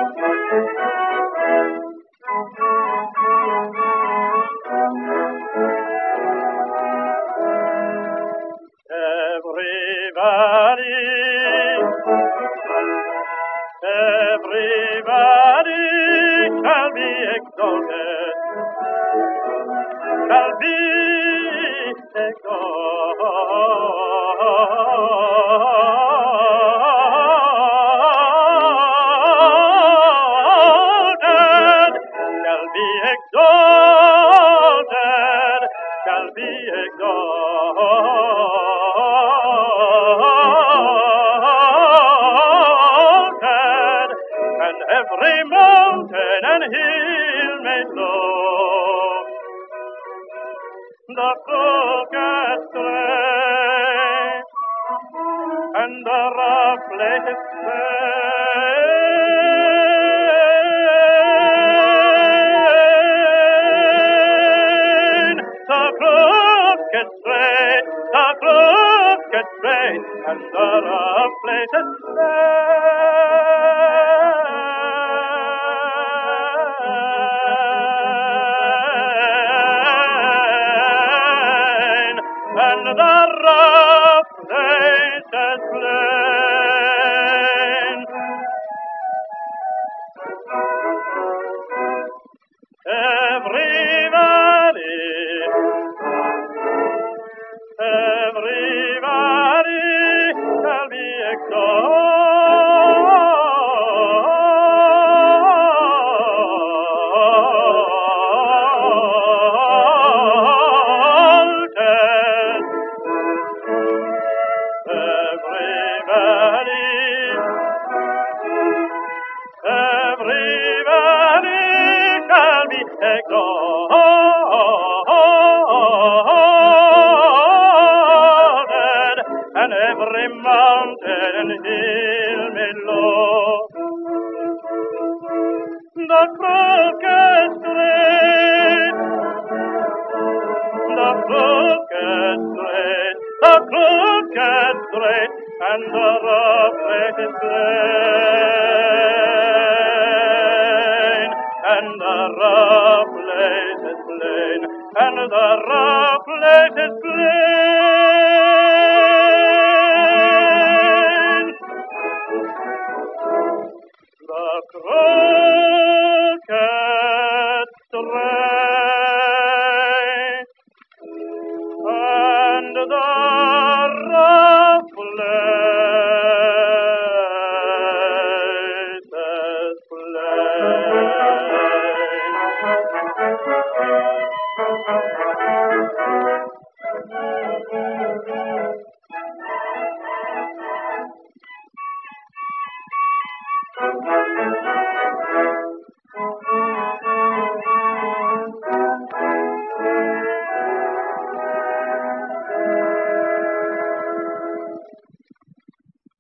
Everybody shall be exalted, shall be exalted, shall be exalted, shall be exalted, and every mountain and hill made low. The crooked straight and the rough places plain. The crooked straight, the crooked straight, and the rough places plain, and the rough places plain. Everybody shall be exalted. Everybody shall be exalted, and every mountain and hill made low. The crooked straight, the crooked straight, the crooked straight, and the rough places plain, and the rough places plain, and the rough places plain. The crooked straight and the rough places plain.